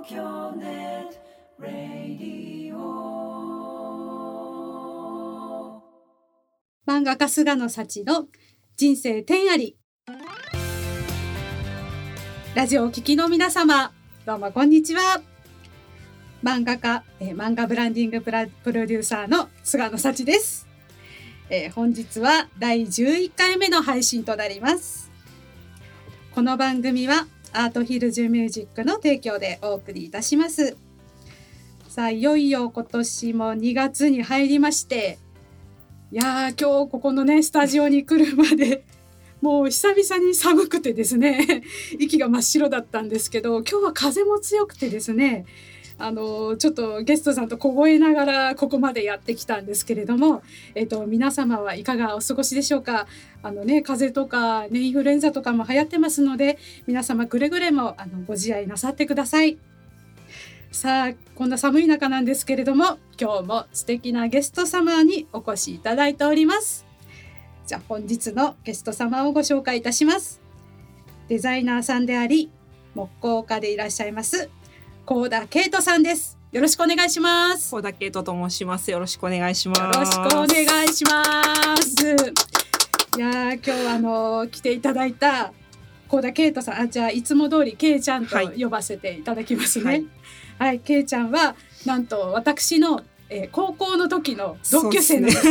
東京ネットラディオ漫画家菅野幸の人生天あり。ラジオをお聞きの皆様、どうもこんにちは。漫画家、漫画ブランディングプロデューサーの菅野幸です。本日は第11回目の配信となります。この番組はアートヒルズミュージックの提供でお送りいたします。さあ、いよいよ今年も2月に入りまして、いやー、今日ここのねスタジオに来るまでもう久々に寒くてですね息が真っ白だったんですけど、今日は風も強くてですね、ちょっとゲストさんと凍えながらここまでやってきたんですけれども、皆様はいかがお過ごしでしょうか。風邪とか、インフルエンザとかも流行ってますので、皆様くれぐれもご自愛なさってください。さあ、こんな寒い中なんですけれども、今日も素敵なゲスト様にお越しいただいております。じゃあ本日のゲスト様をご紹介いたします。デザイナーさんであり木工家でいらっしゃいます幸田圭人さんです。よろしくお願いします。 幸田圭人と申します。よろしくお願いします。 よろしくお願いします。いや、今日は来ていただいた幸田圭人さん、じゃあいつも通り圭ちゃんと呼ばせていただきますね。はい、圭ちゃんはなんと私の高校の時の同級生なんです。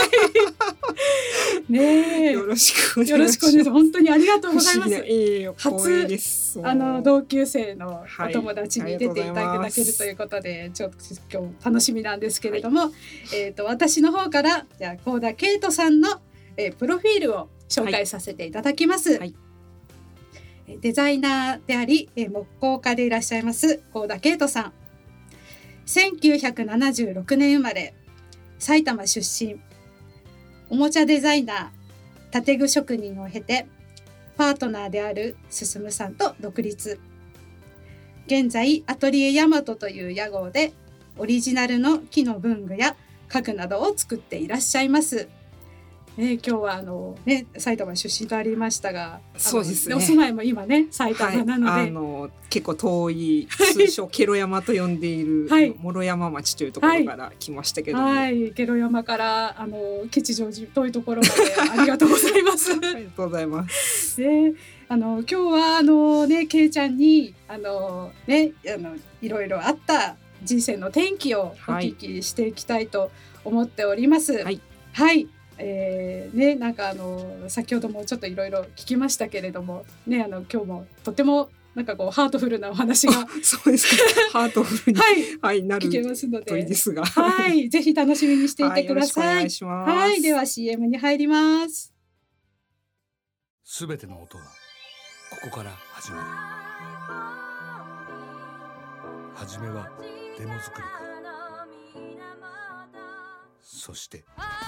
ねえ、 よろしくお願いします。 よろしくお願いします。本当にありがとうございます。 初です同級生のお友達に出ていただけるということで、ちょっと今日楽しみなんですけれども、私の方からじゃあ幸田圭人さんの、プロフィールを紹介させていただきます。デザイナーであり木工家でいらっしゃいます幸田圭人さん、1976年生まれ、埼玉出身、おもちゃデザイナー、建具職人を経てパートナーである進さんと独立。現在アトリエヤマトという屋号でオリジナルの木の文具や家具などを作っていらっしゃいます。今日は埼玉出身とありましたが、 そうですね、 お住まいも今ね埼玉なので、 結構遠い通称ケロ山と呼んでいる諸山町というところから来ましたけども、 ケロ山から吉祥寺遠いところまでありがとうございますありがとうございます。 今日はケイちゃんにいろいろあった人生の転機をお聞きしていきたいと思っております。なんか先ほどもちょっといろいろ聞きましたけれどもね、今日もとてもなんかこうハートフルなお話がそうですかハートフルに、なる聞けますので、 といいですが、 ぜひ楽しみにしていてください。 よろしくお願いします。 では CM に入ります。 すべての音はここから始まる。はじめはデモ作りから、そして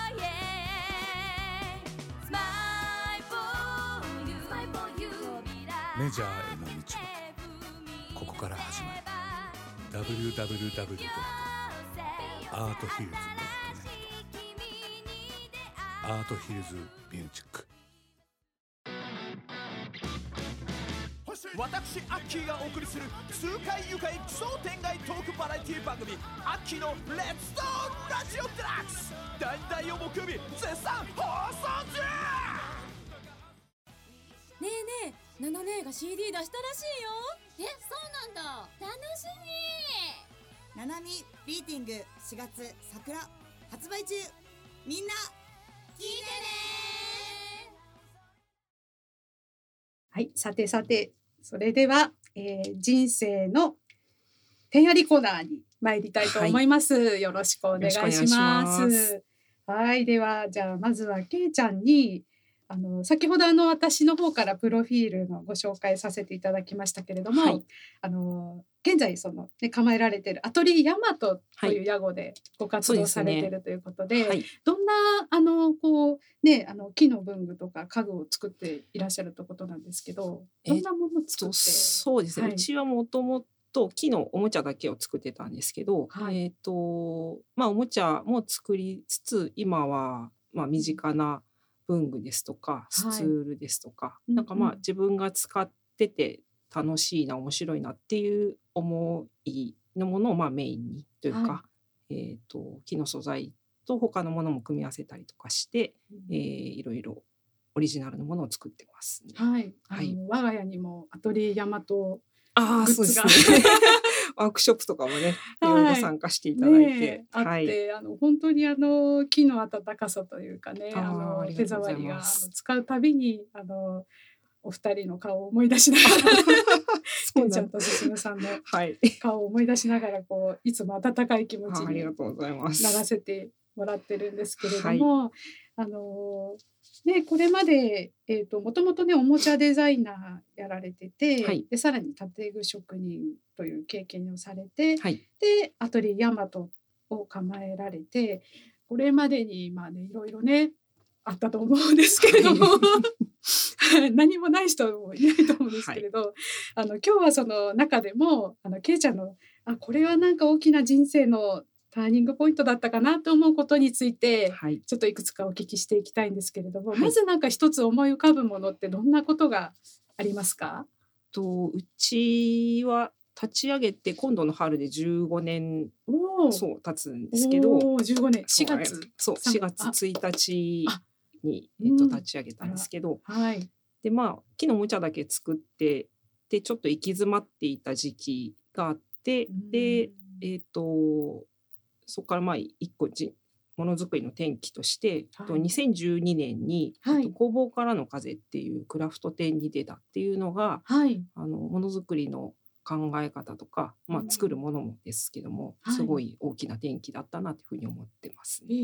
メジャーへの道はここから始まる。 www.arthhills.net アートヒルズミュージック。 私アッキーがお送りする痛快愉快奇想天外トークバラエティ番組アッキーのレッツトーラジオデラックス、大々を木曜日絶賛放送中。 ねえねえ、ナナ姉が CD 出したらしいよ。そうなんだ、楽しみ。 ナナミビーティング4月桜発売中、みんな聞いてね。さてそれでは、人生の点ありコーナーに参りたいと思います。よろしくお願いします。ではじゃあまずはけいちゃんに先ほど私の方からプロフィールのご紹介させていただきましたけれども、現在構えられているアトリエヤマトという屋号でご活動されているということで、どんな木の文具とか家具を作っていらっしゃるということなんですけど、どんなものを作って、 そうですね、うちはもともと木のおもちゃだけを作ってたんですけど、おもちゃも作りつつ今は身近な文具ですとかスツールですとか、なんか自分が使ってて楽しいな面白いなっていう思いのものをメインにというか、木の素材と他のものも組み合わせたりとかして、いろいろオリジナルのものを作ってますね。 我が家にもアトリエヤマトそうですねワークショップとかもねいろいろ参加していただいて、 あって、本当に木の温かさというかね手触りが使うたびにお二人の顔を思い出しながらけんちゃんと進さんの顔を思い出しながらいつも温かい気持ちにならせてもらってるんですけれども、これまでもともとねおもちゃデザイナーやられてて、でさらに建具職人という経験をされて、でアトリエヤマトを構えられて、これまでにいろいろねあったと思うんですけれども何もない人もいないと思うんですけれど、今日はその中でもけいちゃんのこれはなんか大きな人生のターニングポイントだったかなと思うことについて、ちょっといくつかお聞きしていきたいんですけれども、まずなんか一つ思い浮かぶものってどんなことがありますか？ うちは立ち上げて今度の春で15年経つんですけど、 15年4月 4月1日に立ち上げたんですけど、で木のおもちゃだけ作ってでちょっと行き詰まっていた時期があって、でそこから一個ものづくりの転機として、2012年に、工房からの風っていうクラフト展に出たっていうのが、ものづくりの考え方とか、作るものもですけども、すごい大きな転機だったなというふうに思ってますね。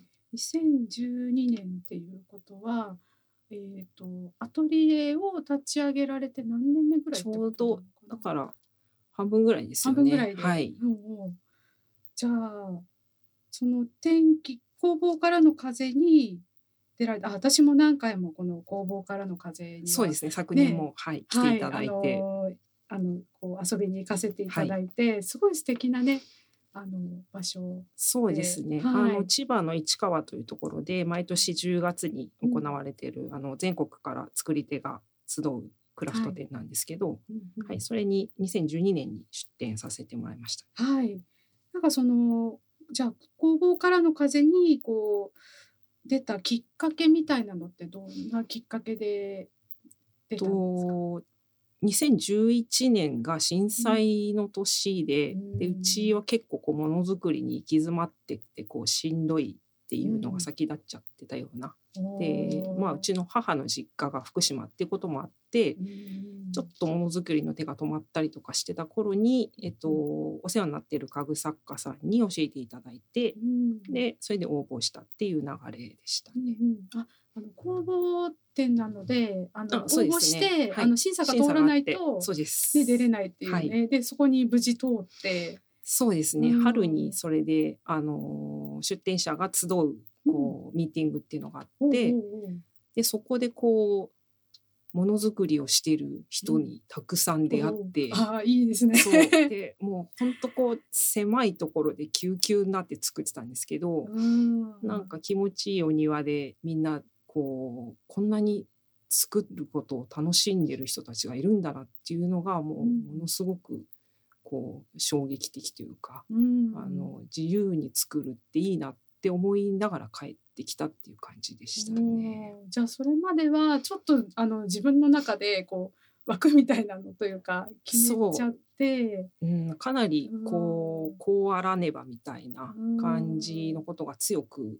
2012年っていうことは、アトリエを立ち上げられて何年目ぐらい？ ちょうどだから半分ぐらいですよね。 半分ぐらいで、じゃあその天気工房からの風に出られた。私も何回もこの工房からの風にはそうですね、昨年も、来ていただいて、 遊びに行かせていただいて、すごい素敵なね場所。 そうですね、千葉の市川というところで毎年10月に行われている、全国から作り手が集うクラフト展なんですけど、それに2012年に出展させてもらいました。 なんかじゃあ工房からの風に出たきっかけみたいなのってどんなきっかけで出たんですか ？2011年が震災の年で、うちは結構ものづくりに行き詰まっててしんどいっていうのが先立っちゃってたような、でうちの母の実家が福島っていうこともあって、ちょっとものづくりの手が止まったりとかしてた頃に、お世話になっている家具作家さんに教えていただいて、でそれで応募したっていう流れでしたね。 工房展なので応募して、審査が通らないと出れないっていうね、でそこに無事通って。 そうですね、春にそれで出展者が集うミーティングっていうのがあって、でそこでものづくりをしている人にたくさん出会って、 いいですね。 でもう本当狭いところでぎゅうぎゅうになって作ってたんですけど、なんか気持ちいいお庭でみんなこんなに作ることを楽しんでる人たちがいるんだなっていうのがものすごく衝撃的というか、自由に作るっていいなって思いながら帰ってきたっていう感じでしたね。 じゃあそれまではちょっと自分の中で枠みたいなのというか決めちゃって、 かなりこうあらねばみたいな感じのことが強く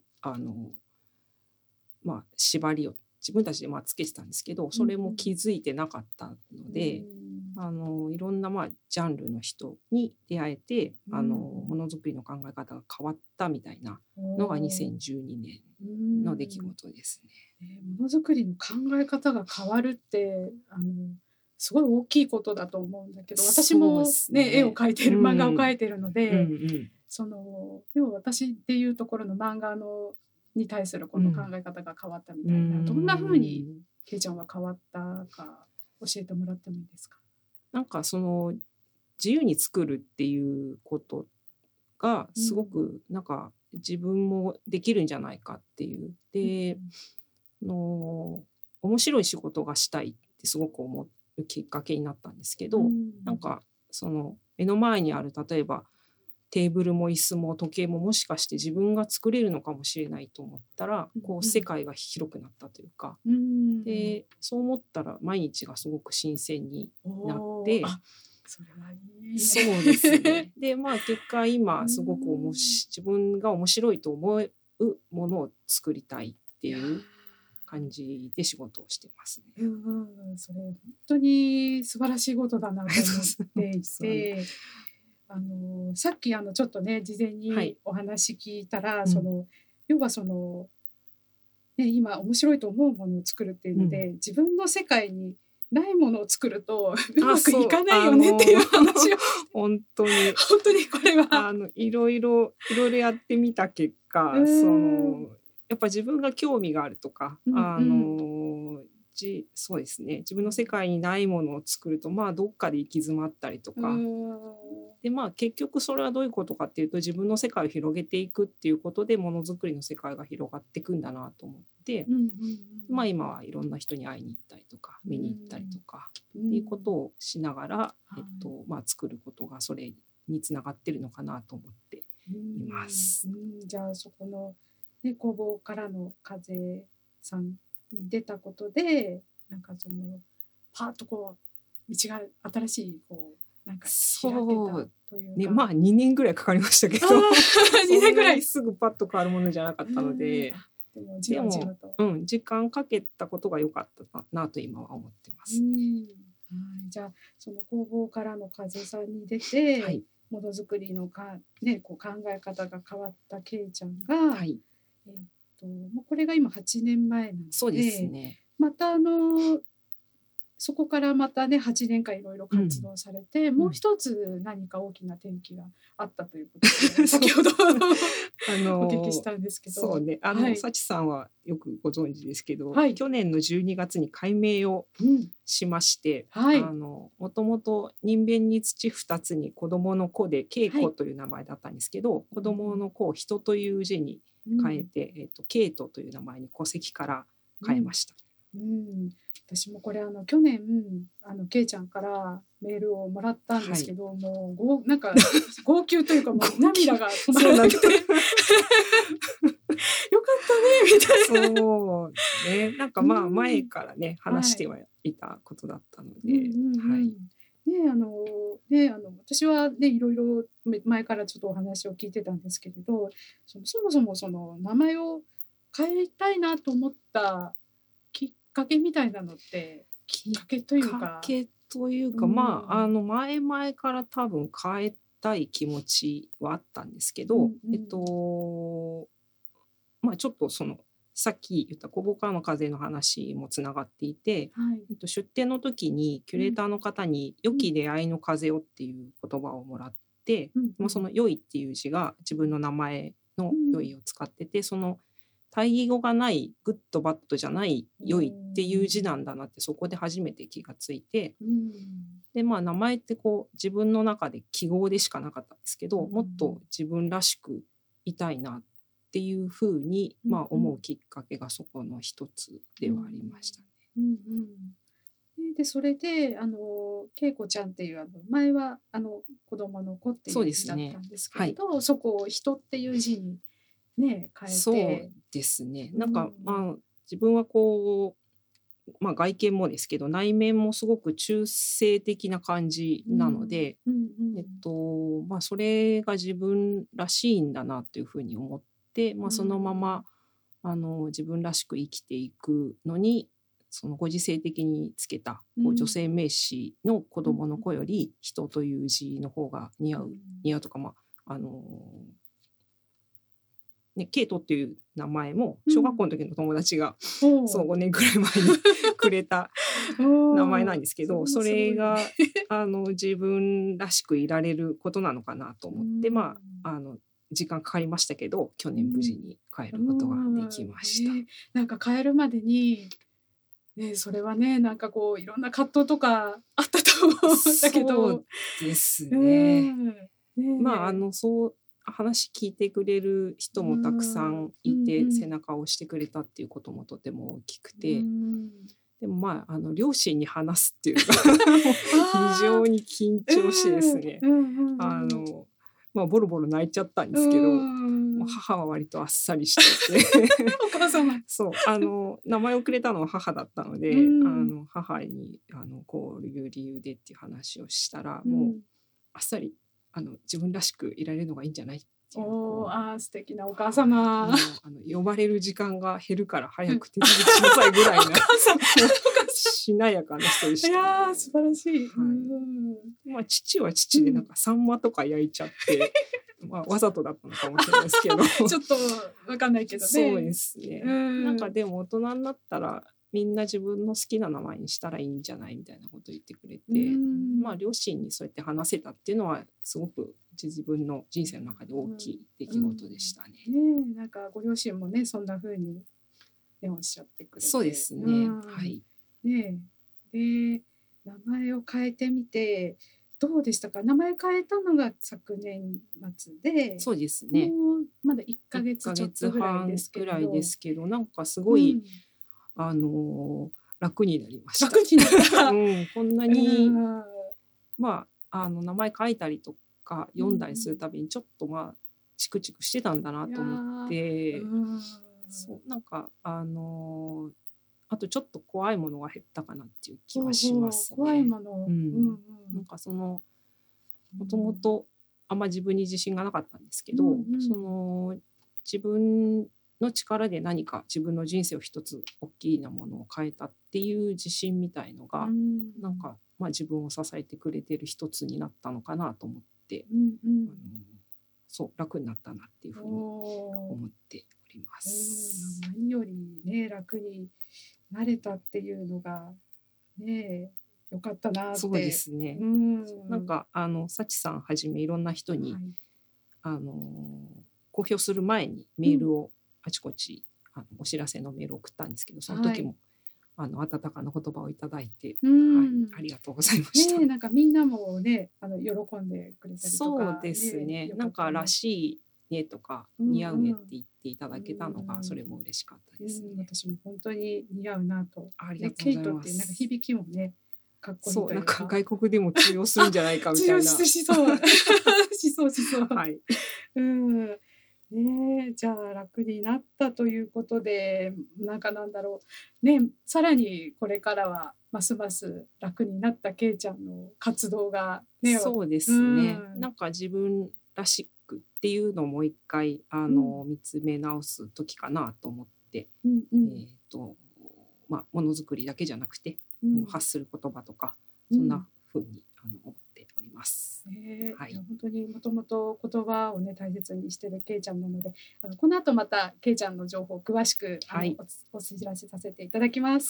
縛りを自分たちでつけてたんですけど、それも気づいてなかったので、いろんなジャンルの人に出会えて、ものづくりの考え方が変わったみたいなのが2012年の出来事ですね。 ものづくりの考え方が変わるってすごい大きいことだと思うんだけど、私も、絵を描いてる漫画を描いてるので、要は私でいうところの漫画に対するこの考え方が変わったみたいな、どんな風にけいちゃんは変わったか教えてもらってもいいですか？ なんか自由に作るっていうことがすごくなんか自分もできるんじゃないかっていう、で面白い仕事がしたいってすごく思っるきっかけになったんですけど、なんかその目の前にある例えばテーブルも椅子も時計ももしかして自分が作れるのかもしれないと思ったら、こう世界が広くなったというか、でそう思ったら毎日がすごく新鮮になって、 それはいい。 そうですね。でまあ結果今すごく自分が面白いと思うものを作りたいっていう感じで仕事をしてますね。 それ本当に素晴らしいことだなと思っていてさっきちょっとね事前にお話聞いたら、要は今面白いと思うものを作るっていうので、自分の世界にないものを作るとうまくいかないよねっていう話を本当にこれはいろいろやってみた結果、やっぱ自分が興味があるとか、そうですね、自分の世界にないものを作るとどっかで行き詰まったりとかで、結局それはどういうことかっていうと、自分の世界を広げていくっていうことでものづくりの世界が広がっていくんだなと思って、今はいろんな人に会いに行ったりとか見に行ったりとかっていうことをしながら、作ることがそれにつながってるのかなと思っています。 じゃあそこの、工房からの風さんに出たことでなんかパーッと道が新しいなんか開けたというか、 2年ぐらいかかりましたけど2年ぐらいすぐパッと変わるものじゃなかったので、でも時間かけたことが良かったなと今は思ってます。 じゃあその工房からの風さんに出て、ものづくりの考え方が変わったけいちゃんが、これが今8年前なので、 そうですね、 またそこからまたね8年間いろいろ活動されて、もう一つ何か大きな転機があったということで、先ほどお聞きしたんですけど、 そうね、幸さんはよくご存知ですけど、去年の12月に改名をしまして、もともと人弁に土2つに子供の子で恵子という名前だったんですけど、子供の子を人という字に変えて、ケイトという名前に戸籍から変えました。 私もこれ去年けいちゃんからメールをもらったんですけど、もうなんか号泣というかもう涙が止まらなくてよかったねみたいな。 そうね、なんか前からね話してはいたことだったので、私はねいろいろ前からちょっとお話を聞いてたんですけれど、そもそも名前を変えたいなと思ったきっかけみたいなのって、きっかけというか前々から多分変えたい気持ちはあったんですけど、ちょっとさっき言った工房からの風の話もつながっていて、出展の時にキュレーターの方に良き出会いの風をっていう言葉をもらって、その良いっていう字が自分の名前の良いを使ってて、その対義語がないグッドバッドじゃない良いっていう字なんだなってそこで初めて気がついて、で名前って自分の中で記号でしかなかったんですけど、もっと自分らしくいたいなっていうふうに思うきっかけがそこの一つではありましたね。 でそれでけいこちゃんっていう前は子供の子っていう字だったんですけれど、そこを人っていう字に変えて。 そうですね、なんか自分は外見もですけど内面もすごく中性的な感じなので、それが自分らしいんだなというふうに思って、そのまま自分らしく生きていくのに、そのご時世的につけた女性名詞の子供の子より人という字の方が似合うとか、ケイトっていう名前も小学校の時の友達が、5年くらい前にくれた名前なんですけど、それが自分らしくいられることなのかなと思って、時間かかりましたけど去年無事に変えることができました。 なんか変えるまでに、それはねなんかいろんな葛藤とかあったと思うんだけど。 そうですね。そう話聞いてくれる人もたくさんいて、背中を押してくれたっていうこともとても大きくて、 でもまあ両親に話すっていうのが非常に緊張してですね、まあ、ボロボロ泣いちゃったんですけど、もう母は割とあっさりしててお母様そう名前をくれたのは母だったので、母にこういう理由でっていう話をしたら、もうあっさり自分らしくいられるのがいいんじゃないっていう素敵なお母様。 呼ばれる時間が減るから早く手続きしなさいぐらいなしなやかな人でした、ね。 いやー素晴らしい。 まあ、父は父でなんかサンマとか焼いちゃって、まあ、わざとだったのかもしれないですけどちょっとわかんないけどね。 そうですね。なんかでも大人になったらみんな自分の好きな名前にしたらいいんじゃないみたいなことを言ってくれて、まあ両親にそうやって話せたっていうのはすごく自分の人生の中で大きい出来事でしたね。 なんかご両親もねそんな風に、ね、おっしゃってくれて。 そうですね。はい。 ねで名前を変えてみてどうでしたか？名前変えたのが昨年末で、 そうですね。 もうまだ1ヶ月ちょっとぐらいですけど、 なんかすごい、楽になりました。 楽になった、 こんなに、まあ名前書いたりとか読んだりするたびにちょっとまあチクチクしてたんだなと思って、そうなんかあとちょっと怖いものが減ったかなっていう気がしますね。 怖いもの、 なんかもともとあんま自分に自信がなかったんですけど、自分の力で何か自分の人生を一つ大きなものを変えたっていう自信みたいのが、なんかまあ自分を支えてくれてる一つになったのかなと思って、そう楽になったなっていうふうに思っております。 何よりね楽になれたっていうのがねよかったなって。 そうですね。なんか幸さんはじめいろんな人に、公表する前にメールをあちこちお知らせのメールを送ったんですけど、その時も、温かな言葉をいただいて、ありがとうございました。 なんかみんなもね喜んでくれたりとか。 そうですね。なんからしいねとか似合うねって言っていただけたのがそれも嬉しかったですね。 私も本当に似合うなと。 ありがとうございます。 ケイトってなんか響きもねかっこいいというか。 そうなんか外国でも通用するんじゃないかみたいな。 通用しそうしそう。 はい。 じゃあ楽になったということでなんだろうね、さらにこれからはますます楽になったケイちゃんの活動がね。 そうですね。なんか自分らしくっていうのをもう一回見つめ直す時かなと思って、まあものづくりだけじゃなくて、発する言葉とかそんな風に思っております。 本当にもともと言葉をね大切にしてるケイちゃんなので、この後またケイちゃんの情報を詳しくお知らせさせていただきます。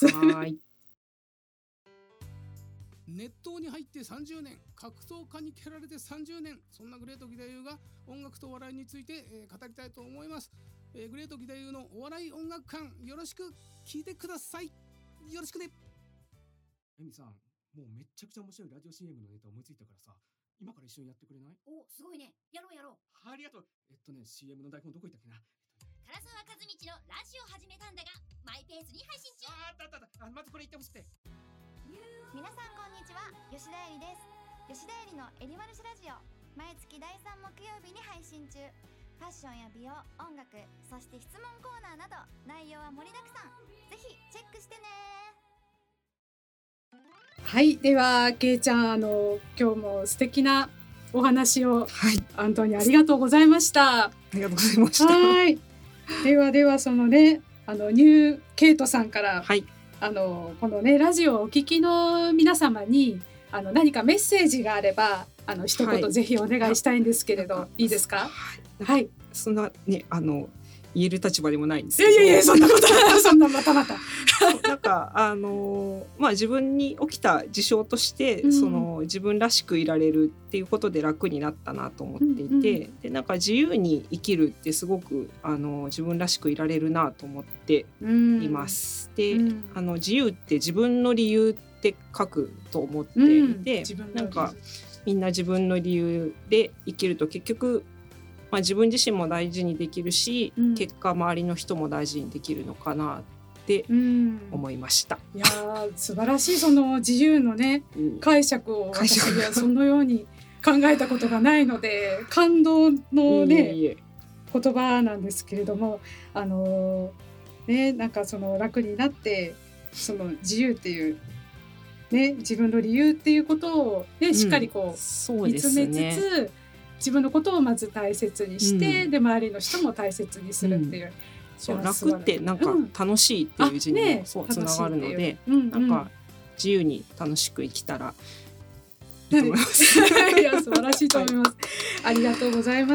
熱湯に入って30年、格闘家に蹴られて30年、そんなグレート義太夫が音楽と笑いについて、語りたいと思います。グレート義太夫のお笑い音楽館、よろしく聞いてください。よろしくね。 エミさん、もうめっちゃくちゃ面白いラジオ CM のネタ思いついたからさ、今から一緒にやってくれない？ お、すごいね。やろう。 ありがとう。CM の台本どこ行ったっけな。 唐沢和道のラジオ始めたんだが、マイペースに配信中。 あった。まずこれ言ってほしくて。 皆さんこんにちは、吉田絵里です。吉田絵里のエリマルシラジオ、毎月第3木曜日に配信中。ファッションや美容、音楽、そして質問コーナーなど内容は盛りだくさん。ぜひチェックしてね。 はい、ではケイちゃん今日も素敵なお話を、本当にありがとうございました。 ありがとうございました。 はい。ではそのねニューケイトさんから、このねラジオをお聞きの皆様に何かメッセージがあれば一言ぜひお願いしたいんですけれど、いいですか？はい。 そんなね言える立場でもないんですけど。 いやそんなことそんなまた。 なんかまあ自分に起きた事象として、自分らしくいられるっていうことで楽になったなと思っていて、でなんか自由に生きるってすごく自分らしくいられるなと思っています。で自由って自分の理由って書くと思っていて、なんかみんな自分の理由で生きると結局自分自身も大事にできるし、結果周りの人も大事にできるのかなっって思いました。 いや素晴らしい、その自由のね、解釈を私はそのように考えたことがないので感動のね言葉なんですけれども、ね、なんかその楽になってその自由っていうね、自分の理由っていうことを、ね、しっかりこう見つめつつ、自分のことをまず大切にして、で周りの人も大切にするっていう、 そう楽ってなんか楽しいっていう字にもそうつながるので、なんか自由に楽しく生きたらいいと思います。 いや素晴らしいと思います。ありがとうございます。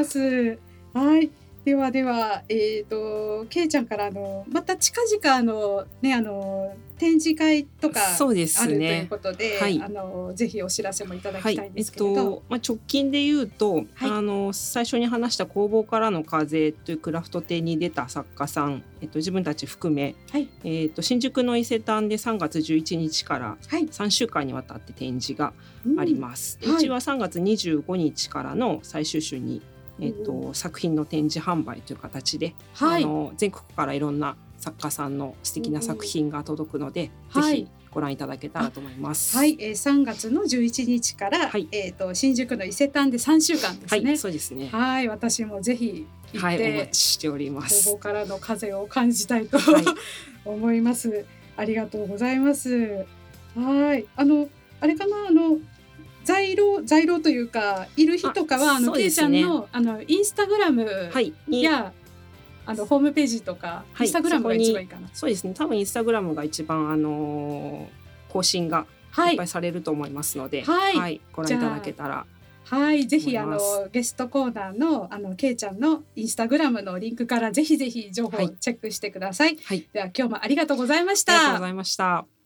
はい。ではけいちゃんからまた近々ね展示会とかあるということで、はい、ぜひお知らせもいただきたいんですけれど、 直近で言うと、最初に話した工房からの風というクラフト展に出た作家さん、自分たち含め、新宿の伊勢丹で3月11日から3週間にわたって展示があります。うちは3月25日からの最終週に作品の展示販売という形で、全国からいろんな作家さんの素敵な作品が届くので、ぜひご覧いただけたらと思います。 3月の11日から、新宿の伊勢丹で3週間ですね。 そうですね。 私もぜひ行って、 お待ちしております。 工房からの風を感じたいと、思います。ありがとうございます。あれかな、在廊というかいる日とかはけいちゃんのインスタグラムや、ホームページとか、インスタグラムが一番いいかな。 そうですね。多分インスタグラムが一番更新がいっぱいされると思いますので、ご覧いただけたら。 ぜひゲストコーナーのけいちゃんのインスタグラムのリンクからぜひぜひ情報をチェックしてください。では今日もありがとうございました。 ありがとうございました。